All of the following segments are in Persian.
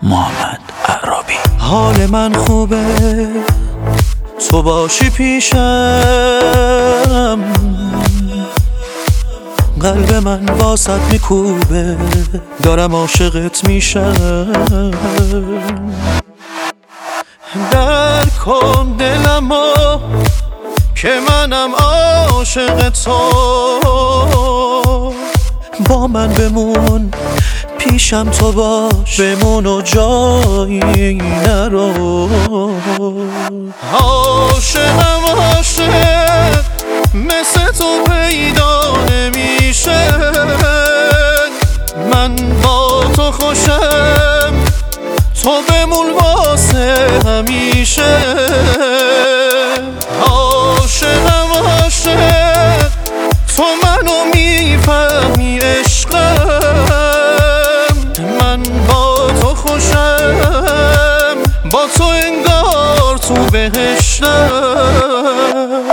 محمد اعرابی. حال من خوبه تو باشی پیشم، قلب من واسط میکوبه، دارم عاشقت میشم. در کن دلمو که منم عاشق تو، با من بمون پیشم تو باش، بمون و جایی نرو. عاشقم عاشق مثل تو پیدا نمیشه، من با تو خوشم تو بمون واسه همیشه. عاشقم عاشق تو منو میفهمی عشقم، من با تو خوشم با تو انگار تو بهشتم.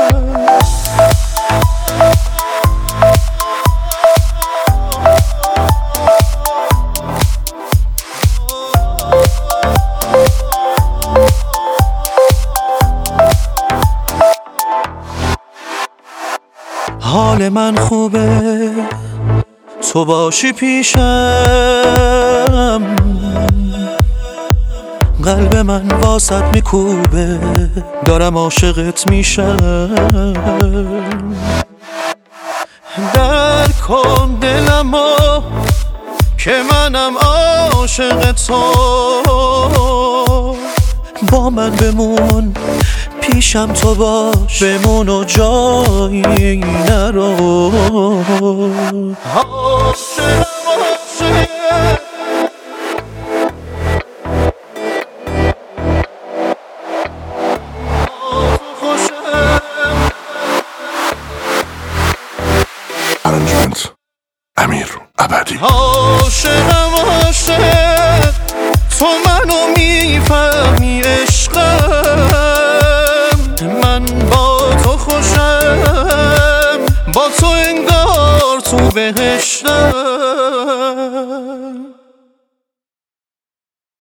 حال من خوبه تو باشی پیشم، قلب من واسط میکوبه، دارم عاشقت میشم. در کن دلمو که منم عاشق تو، با من بمون پیشم تو باش، بمون و جایی نرو. عاشقم عاشق Arrangement امیر ابدی. عاشقم عاشق تو منو میفهمی عشقم، من با تو خوشم با تو انگار تو بهشتم.